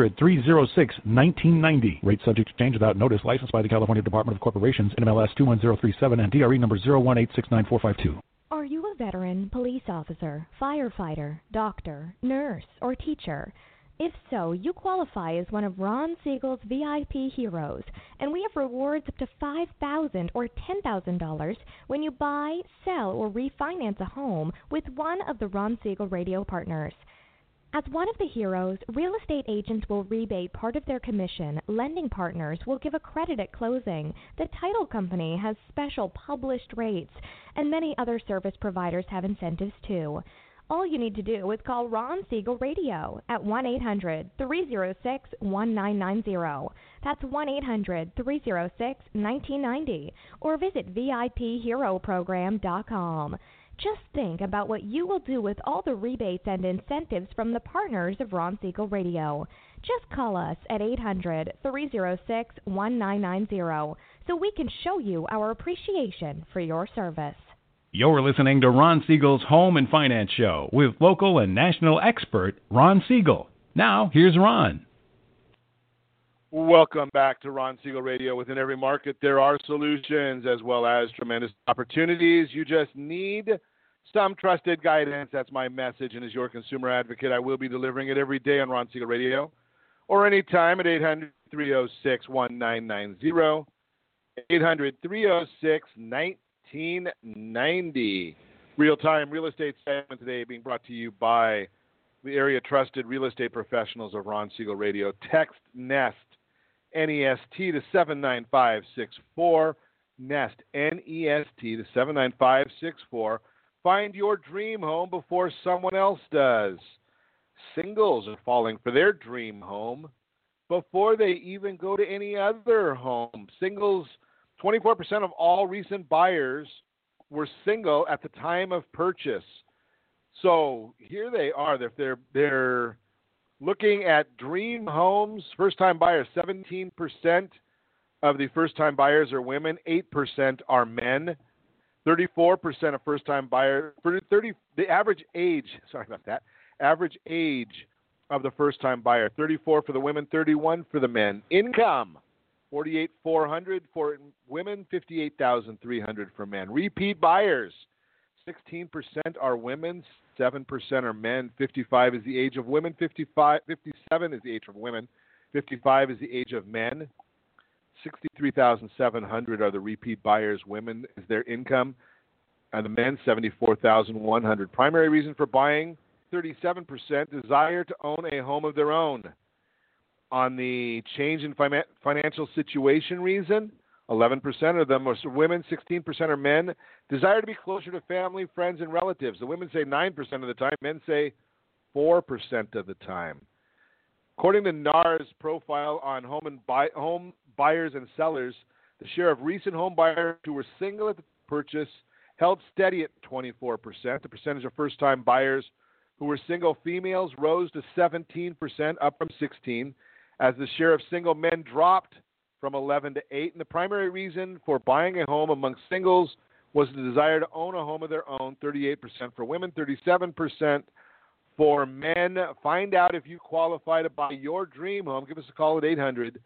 800-306-1990. Rate subject to change without notice. Licensed by the California Department of Corporations, NMLS 21037, and DRE number 018694452. Are you a veteran, police officer, firefighter, doctor, nurse, or teacher? If so, you qualify as one of Ron Siegel's VIP heroes, and we have rewards up to $5,000 or $10,000 when you buy, sell, or refinance a home with one of the Ron Siegel Radio partners. As one of the heroes, real estate agents will rebate part of their commission, lending partners will give a credit at closing, the title company has special published rates, and many other service providers have incentives too. All you need to do is call Ron Siegel Radio at 1-800-306-1990. That's 1-800-306-1990, or visit VIPHeroProgram.com. Just think about what you will do with all the rebates and incentives from the partners of Ron Siegel Radio. Just call us at 800-306-1990 so we can show you our appreciation for your service. You're listening to Ron Siegel's Home and Finance Show with local and national expert Ron Siegel. Now, here's Ron. Welcome back to Ron Siegel Radio. Within every market, there are solutions as well as tremendous opportunities. You just need some trusted guidance. That's my message. And as your consumer advocate, I will be delivering it every day on Ron Siegel Radio or anytime at 800-306-1990, 800-306-1990. Real-time real estate segment today being brought to you by the area trusted real estate professionals of Ron Siegel Radio. Text NEST. N-E-S-T to 79564. NEST, N-E-S-T to 79564. Find your dream home before someone else does. Singles are falling for their dream home before they even go to any other home. Singles, 24% of all recent buyers were single at the time of purchase. So here they are. They're looking at dream homes, first-time buyers. 17% of the first-time buyers are women. 8% are men. 34% of first-time buyers. The average age. Sorry about that. Average age of the first-time buyer. 34 for the women. 31 for the men. Income. $48,400 for women. $58,300 for men. Repeat buyers. 16% are women, 7% are men. 55 is the age of women. 57 is the age of women. 55 is the age of men. 63,700 are the repeat buyers. Women is their income. And the men, 74,100. Primary reason for buying, 37%. Desire to own a home of their own. On the change in financial situation reason, 11% of them are women, 16% are men. Desire to be closer to family, friends, and relatives. The women say 9% of the time. Men say 4% of the time. According to NAR's profile on home buyers and sellers, the share of recent home buyers who were single at the purchase held steady at 24%. The percentage of first-time buyers who were single females rose to 17%, up from 16%, as the share of single men dropped from 11 to 8. And the primary reason for buying a home among singles was the desire to own a home of their own, 38% for women, 37% for men. Find out if you qualify to buy your dream home. Give us a call at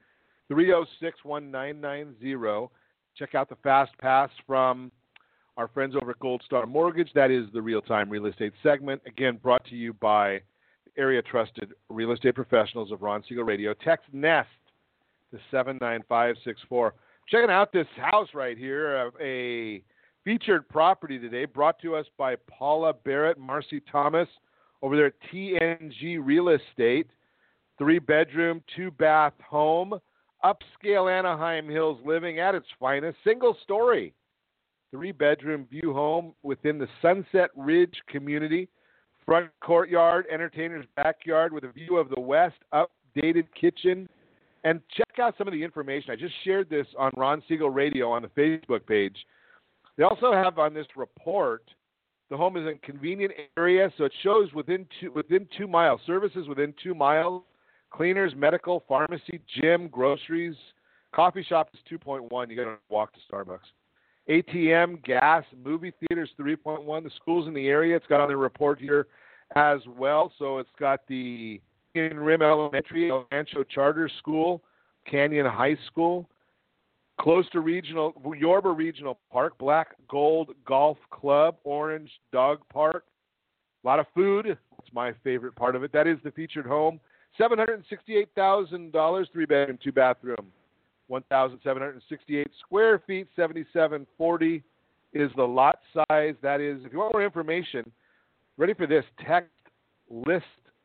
800-306-1990. Check out the Fast Pass from our friends over at Gold Star Mortgage. That is the real-time real estate segment. Again, brought to you by area-trusted real estate professionals of Ron Siegel Radio. Text NEST to 79564. Checking out this house right here, a featured property today brought to us by Paula Barrett, Marcy Thomas over there at TNG Real Estate. 3-bedroom, 2-bath home, upscale Anaheim Hills living at its finest, single story. 3-bedroom view home within the Sunset Ridge community. Front courtyard, entertainer's backyard with a view of the west, updated kitchen. And check out some of the information. I just shared this on Ron Siegel Radio on the Facebook page. They also have on this report, the home is in a convenient area, so it shows within 2 miles. Services within 2 miles. Cleaners, medical, pharmacy, gym, groceries. Coffee shop is 2.1. You got to walk to Starbucks. ATM, gas, movie theaters 3.1. The schools in the area, it's got on the report here as well. So it's got the Canyon Rim Elementary, El Rancho Charter School, Canyon High School, close to Yorba Regional Park, Black Gold Golf Club, Orange Dog Park. A lot of food. That's my favorite part of it. That is the featured home. $768,000, 3-bedroom, 2-bathroom. 1,768 square feet, 7740 is the lot size. That is, if you want more information, ready for this, text LIST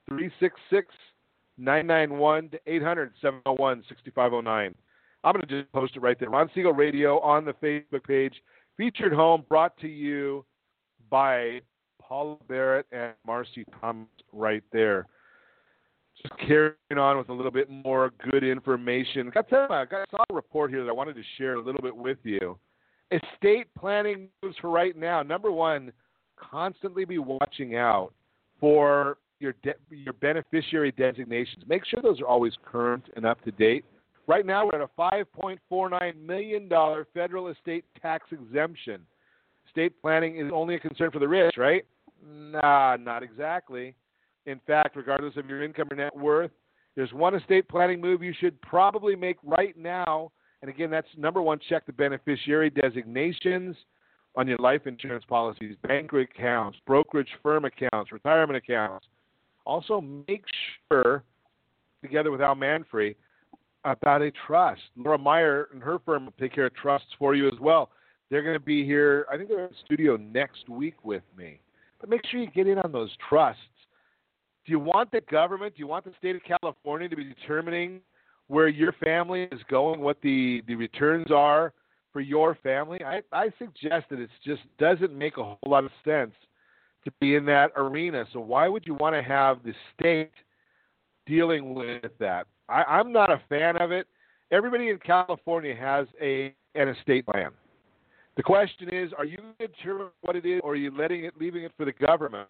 366-991 to 800-701-6509. I'm going to just post it right there. Ron Siegel Radio on the Facebook page. Featured home brought to you by Paula Barrett and Marcy Thomas right there. Just carrying on with a little bit more good information. I saw a report here that I wanted to share a little bit with you. Estate planning moves for right now. Number one, constantly be watching out for your beneficiary designations. Make sure those are always current and up to date. Right now, we're at a $5.49 million federal estate tax exemption. Estate planning is only a concern for the rich, right? Nah, not exactly. In fact, regardless of your income or net worth, there's one estate planning move you should probably make right now. And again, that's number one, check the beneficiary designations on your life insurance policies, bank accounts, brokerage firm accounts, retirement accounts. Also, make sure, together with Al Manfrey, about a trust. Laura Meyer and her firm will take care of trusts for you as well. They're going to be here, I think they're in the studio next week with me. But make sure you get in on those trusts. Do you want the government, do you want the state of California to be determining where your family is going, what the returns are for your family? I suggest that it just doesn't make a whole lot of sense to be in that arena. So why would you want to have the state dealing with that? I'm not a fan of it. Everybody in California has an estate plan. The question is, are you going to determine what it is, or are you leaving it for the government?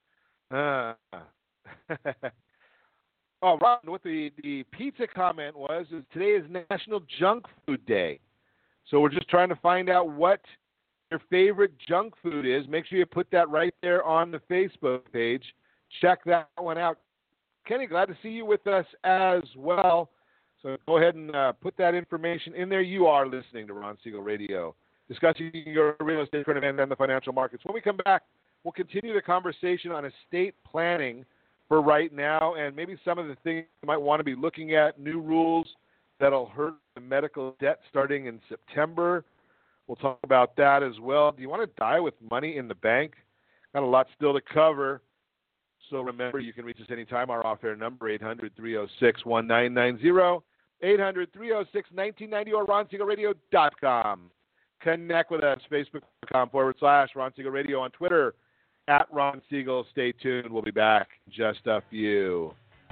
Oh, Ron, what the pizza comment was is today is National Junk Food Day. So we're just trying to find out what your favorite junk food is. Make sure you put that right there on the Facebook page. Check that one out. Kenny, glad to see you with us as well. So go ahead and put that information in there. You are listening to Ron Siegel Radio, discussing your real estate, current events, and the financial markets. When we come back, we'll continue the conversation on estate planning for right now, and maybe some of the things you might want to be looking at, new rules that'll hurt the medical debt starting in September. We'll talk about that as well. Do you want to die with money in the bank? Got a lot still to cover. So remember, you can reach us anytime. Our off-air number, 800-306-1990. 800-306-1990 or RonSiegelRadio.com. Connect with us, Facebook.com/Ron Siegel Radio, on Twitter @Ron Siegel. Stay tuned. We'll be back in just a few.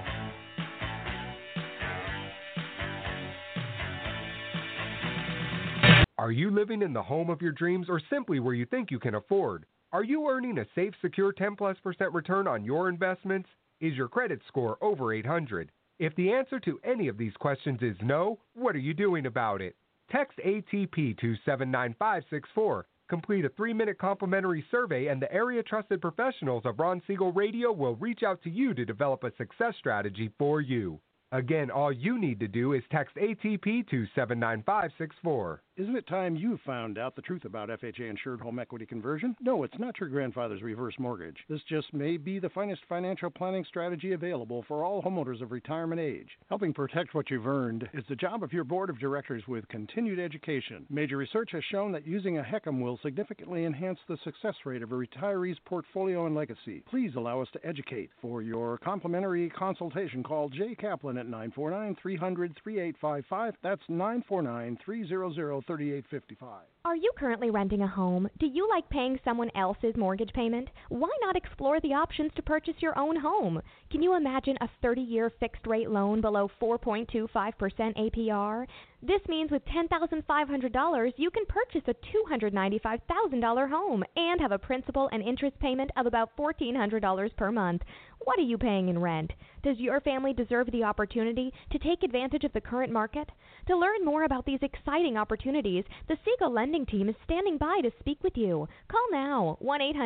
Are you living in the home of your dreams or simply where you think you can afford? Are you earning a safe, secure 10+% return on your investments? Is your credit score over 800? If the answer to any of these questions is no, what are you doing about it? Text ATP to 79564. Complete a 3-minute complimentary survey and the area trusted professionals of Ron Siegel Radio will reach out to you to develop a success strategy for you. Again, all you need to do is text ATP to 79564. Isn't it time you found out the truth about FHA-insured home equity conversion? No, it's not your grandfather's reverse mortgage. This just may be the finest financial planning strategy available for all homeowners of retirement age. Helping protect what you've earned is the job of your board of directors with continued education. Major research has shown that using a HECM will significantly enhance the success rate of a retiree's portfolio and legacy. Please allow us to educate. For your complimentary consultation, call Jay Kaplan at 949-300-3855. That's 949-300-3855. Are you currently renting a home? Do you like paying someone else's mortgage payment? Why not explore the options to purchase your own home? Can you imagine a 30-year fixed-rate loan below 4.25% APR? This means with $10,500, you can purchase a $295,000 home and have a principal and interest payment of about $1,400 per month. What are you paying in rent? Does your family deserve the opportunity to take advantage of the current market? To learn more about these exciting opportunities, the Siegel Lending Team is standing by to speak with you. Call now,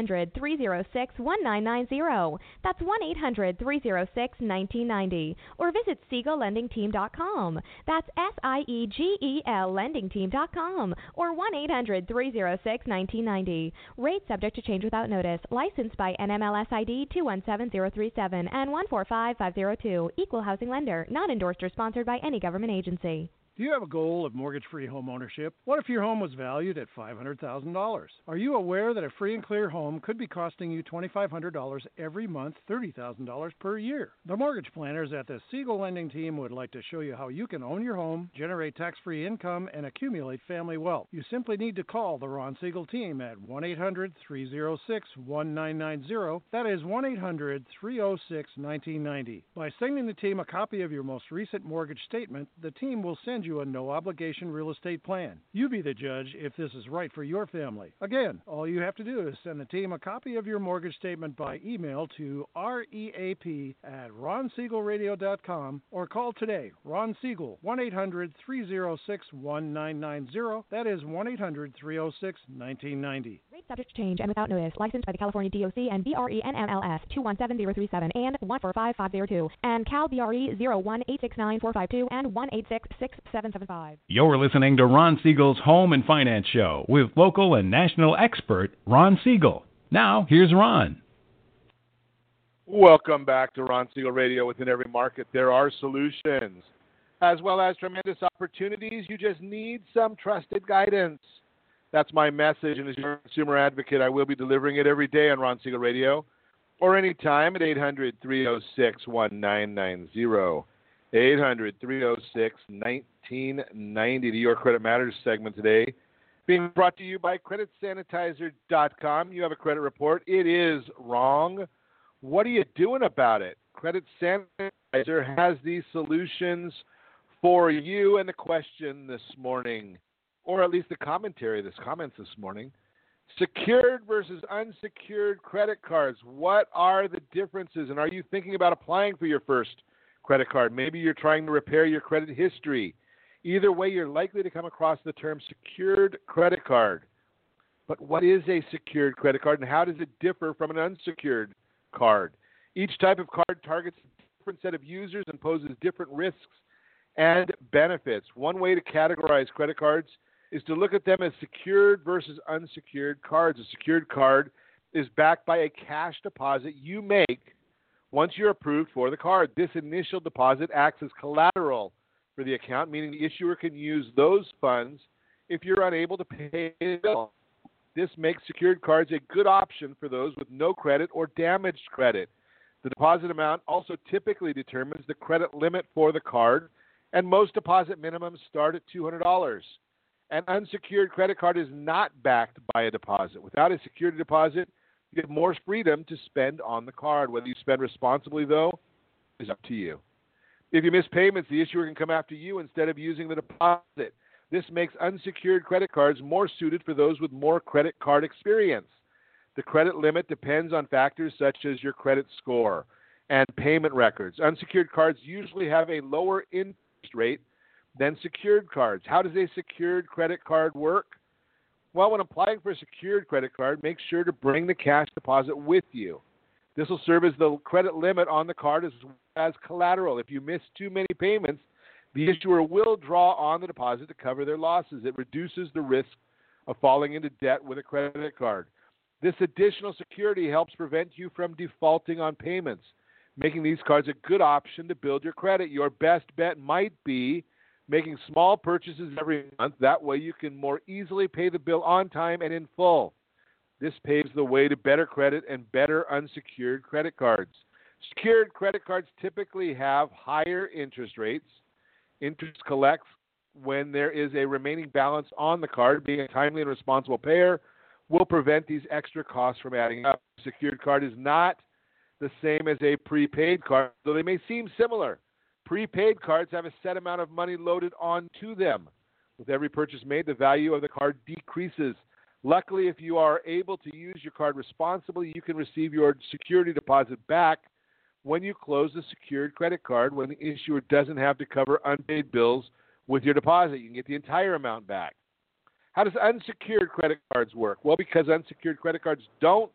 1-800-306-1990. That's 1-800-306-1990. Or visit SiegelLendingTeam.com. That's SIEGEL LendingTeam.com. Or 1-800-306-1990. Rate subject to change without notice. Licensed by NMLS ID 217037 and 145502. Equal housing lender. Not endorsed or sponsored by any government agency. Do you have a goal of mortgage-free home ownership? What if your home was valued at $500,000? Are you aware that a free and clear home could be costing you $2,500 every month, $30,000 per year? The mortgage planners at the Siegel Lending Team would like to show you how you can own your home, generate tax-free income, and accumulate family wealth. You simply need to call the Ron Siegel Team at 1-800-306-1990. That is 1-800-306-1990. By sending the team a copy of your most recent mortgage statement, the team will send you a no-obligation real estate plan. You be the judge if this is right for your family. Again, all you have to do is send the team a copy of your mortgage statement by email to reap@ronsiegelradio.com or call today. Ron Siegel, 1-800-306-1990. That is 1-800-306-1990. Rate subject to change and without notice. Licensed by the California DOC and BRENMLS 217037 and 145502 and Cal BRE 01869452 and 1866775. You're listening to Ron Siegel's Home and Finance Show with local and national expert Ron Siegel. Now, here's Ron. Welcome back to Ron Siegel Radio. Within every market, there are solutions, as well as tremendous opportunities. You just need some trusted guidance. That's my message, and as your consumer advocate, I will be delivering it every day on Ron Siegel Radio or anytime at 800-306-1990. 800-306-1990 to Your Credit Matters segment today. Being brought to you by CreditSanitizer.com. You have a credit report. It is wrong. What are you doing about it? Credit Sanitizer has these solutions for you. And the question this morning, or at least the comments this morning, secured versus unsecured credit cards. What are the differences? And are you thinking about applying for your first credit card? Maybe you're trying to repair your credit history. Either way, you're likely to come across the term secured credit card. But what is a secured credit card, and how does it differ from an unsecured card? Each type of card targets a different set of users and poses different risks and benefits. One way to categorize credit cards is to look at them as secured versus unsecured cards. A secured card is backed by a cash deposit you make once you're approved for the card. This initial deposit acts as collateral for the account, meaning the issuer can use those funds if you're unable to pay the bill. This makes secured cards a good option for those with no credit or damaged credit. The deposit amount also typically determines the credit limit for the card And most deposit minimums start at $200. An unsecured credit card is not backed by a deposit. Without a security deposit, you have more freedom to spend on the card. Whether you spend responsibly, though, is up to you. If you miss payments, the issuer can come after you instead of using the deposit. This makes unsecured credit cards more suited for those with more credit card experience. The credit limit depends on factors such as your credit score and payment records. Unsecured cards usually have a lower interest rate than secured cards. How does a secured credit card work? Well, when applying for a secured credit card, make sure to bring the cash deposit with you. This will serve as the credit limit on the card as collateral. If you miss too many payments, the issuer will draw on the deposit to cover their losses. It reduces the risk of falling into debt with a credit card. This additional security helps prevent you from defaulting on payments, making these cards a good option to build your credit. Your best bet might be making small purchases every month. That way you can more easily pay the bill on time and in full. This paves the way to better credit and better unsecured credit cards. Secured credit cards typically have higher interest rates. Interest collects when there is a remaining balance on the card. Being a timely and responsible payer will prevent these extra costs from adding up. A secured card is not the same as a prepaid card, though they may seem similar. Prepaid cards have a set amount of money loaded onto them. With every purchase made, the value of the card decreases. Luckily, if you are able to use your card responsibly, you can receive your security deposit back when you close the secured credit card, when the issuer doesn't have to cover unpaid bills with your deposit. You can get the entire amount back. How does unsecured credit cards work? Well, because unsecured credit cards don't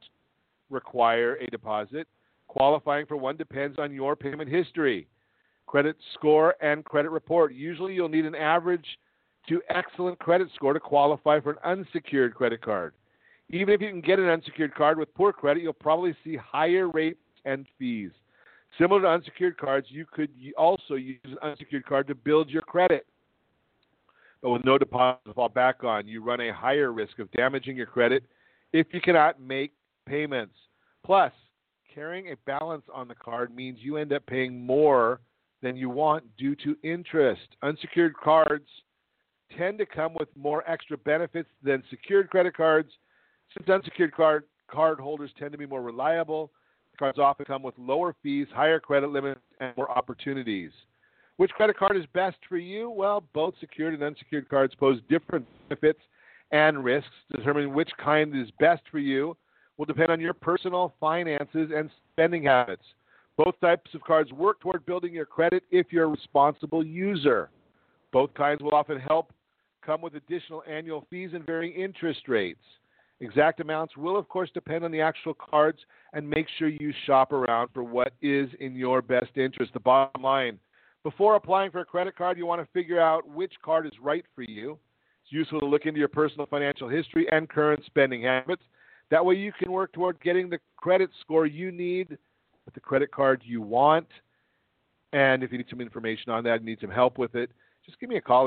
require a deposit, qualifying for one depends on your payment history, credit score, and credit report. Usually you'll need an average to excellent credit score to qualify for an unsecured credit card. Even if you can get an unsecured card with poor credit, you'll probably see higher rates and fees. Similar to unsecured cards, you could also use an unsecured card to build your credit. But with no deposit to fall back on, you run a higher risk of damaging your credit if you cannot make payments. Plus, carrying a balance on the card means you end up paying more than you want due to interest. Unsecured cards tend to come with more extra benefits than secured credit cards. Since unsecured card holders tend to be more reliable, cards often come with lower fees, higher credit limits, and more opportunities. Which credit card is best for you? Well, both secured and unsecured cards pose different benefits and risks. Determining which kind is best for you will depend on your personal finances and spending habits. Both types of cards work toward building your credit if you're a responsible user. Both kinds will often come with additional annual fees and varying interest rates. Exact amounts will, of course, depend on the actual cards, and make sure you shop around for what is in your best interest. The bottom line, before applying for a credit card, you want to figure out which card is right for you. It's useful to look into your personal financial history and current spending habits. That way you can work toward getting the credit score you need with the credit card you want. And if you need some information on that, need some help with it, just give me a call,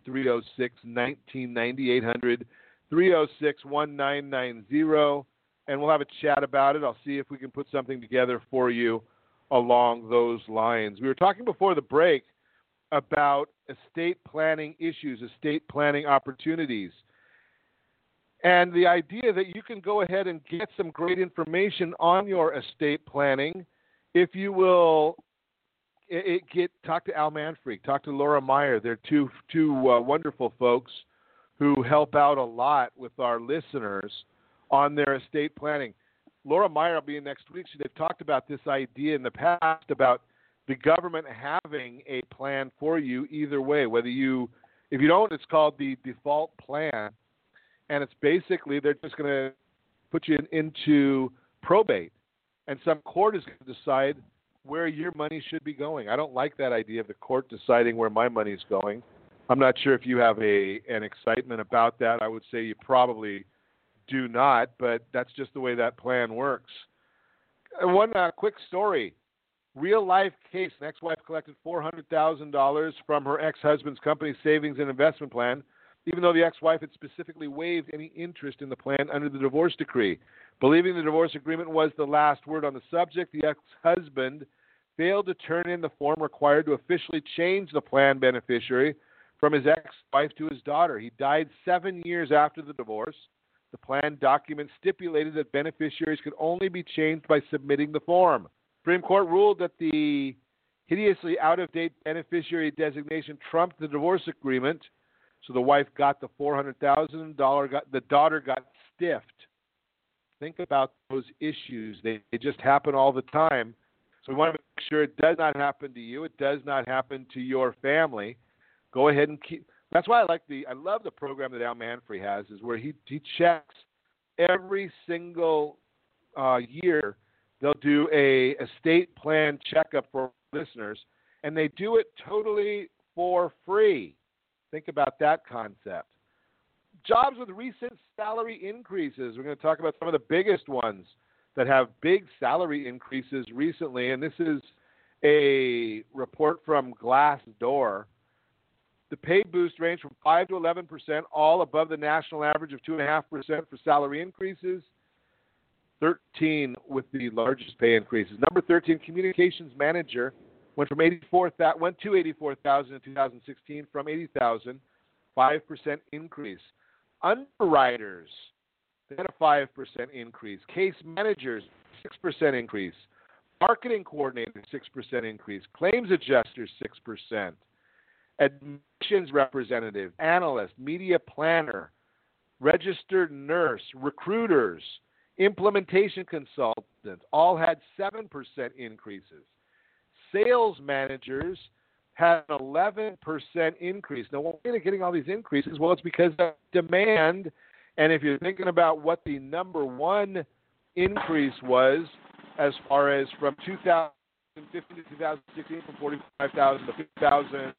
800-306-1990, 800-306-1990, and we'll have a chat about it. I'll see if we can put something together for you along those lines. We were talking before the break about estate planning issues, estate planning opportunities, and the idea that you can go ahead and get some great information on your estate planning if you will talk to Al Manfreak, talk to Laura Meyer. They're two wonderful folks who help out a lot with our listeners on their estate planning. Laura Meyer will be in next week. They've talked about this idea in the past about the government having a plan for you either way. If you don't, it's called the default plan, and it's basically they're just going to put you into probate, and some court is going to decide where your money should be going. I don't like that idea of the court deciding where my money is going. I'm not sure if you have an excitement about that. I would say you probably do not, but that's just the way that plan works. One quick story. Real life case. An ex-wife collected $400,000 from her ex-husband's company savings and investment plan, even though the ex-wife had specifically waived any interest in the plan under the divorce decree. Believing the divorce agreement was the last word on the subject, the ex-husband failed to turn in the form required to officially change the plan beneficiary from his ex-wife to his daughter. He died 7 years after the divorce. The plan document stipulated that beneficiaries could only be changed by submitting the form. Supreme Court ruled that the hideously out-of-date beneficiary designation trumped the divorce agreement, so the wife got the $400,000, the daughter got stiffed. Think about those issues. They just happen all the time. So we want to make sure it does not happen to you. It does not happen to your family. Go ahead and keep. That's why I love the program that Al Manfrey has, is where he checks every single year. They'll do a estate plan checkup for listeners, and they do it totally for free. Think about that concept. Jobs with recent salary increases. We're going to talk about some of the biggest ones that have big salary increases recently, and this is a report from Glassdoor. The pay boost range from 5 to 11%, all above the national average of 2.5% for salary increases. 13 with the largest pay increases. Number 13, communications manager, went to $84,000 in 2016 from $80,000, 5% increase. Underwriters, they had a 5% increase. Case managers, 6% increase. Marketing coordinator, 6% increase. Claims adjusters, 6%. Admissions representative, analyst, media planner, registered nurse, recruiters, implementation consultants, all had 7% increases. Sales managers had an 11% increase. Now, why are they getting all these increases? Well, it's because of demand. And if you're thinking about what the number one increase was, as far as from 2015 to 2016, from 45,000 to 50,000,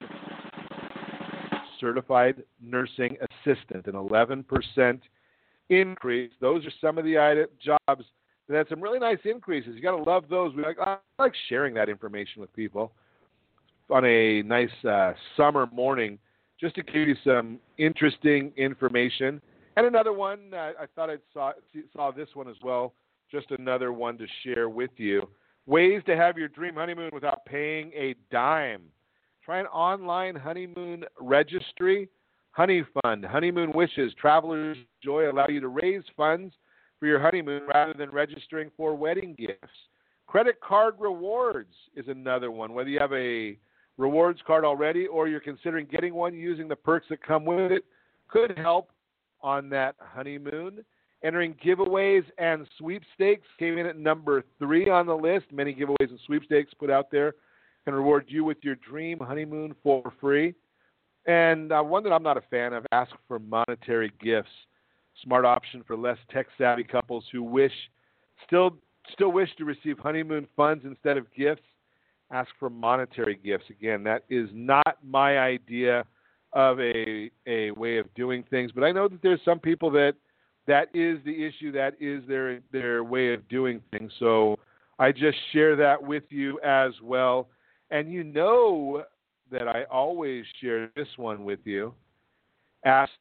certified nursing assistant, an 11% increase. Those are some of the jobs that had some really nice increases. You got to love those. I like sharing that information with people on a nice summer morning, just to give you some interesting information. And another one, I thought I saw this one as well, just another one to share with you. Ways to have your dream honeymoon without paying a dime. Try an online honeymoon registry. Honey Fund, Honeymoon Wishes, Traveler's Joy allow you to raise funds for your honeymoon rather than registering for wedding gifts. Credit card rewards is another one. Whether you have a rewards card already or you're considering getting one, using the perks that come with it could help on that honeymoon. Entering giveaways and sweepstakes came in at number 3 on the list. Many giveaways and sweepstakes put out there can reward you with your dream honeymoon for free. And one that I'm not a fan of, ask for monetary gifts. Smart option for less tech-savvy couples who still wish to receive honeymoon funds instead of gifts. Ask for monetary gifts. Again, that is not my idea of a way of doing things, but I know that there's some people that is the issue, that is their way of doing things. So I just share that with you as well. And you know that I always share this one with you. Set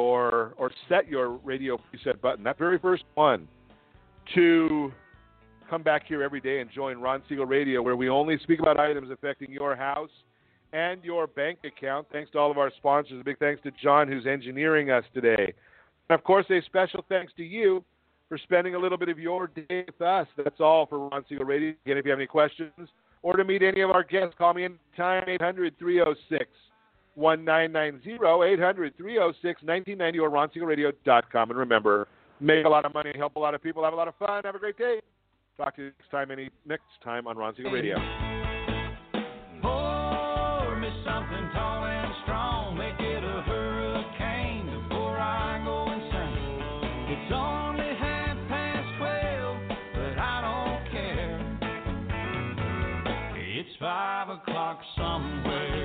your radio preset button, that very first one, to come back here every day and join Ron Siegel Radio, where we only speak about items affecting your house and your bank account. Thanks to all of our sponsors. A big thanks to John, who's engineering us today. And, of course, a special thanks to you for spending a little bit of your day with us. That's all for Ron Siegel Radio. Again, if you have any questions or to meet any of our guests, call me anytime, 800-306-1990, 800-306-1990, or RonSiegelRadio.com. And remember, make a lot of money, help a lot of people, have a lot of fun. Have a great day. Talk to you next time on Ron Siegel Radio. Pour me something tall and strong, make it a hurricane before I go insane. It's only 12:30, but I don't care. It's 5 o'clock somewhere.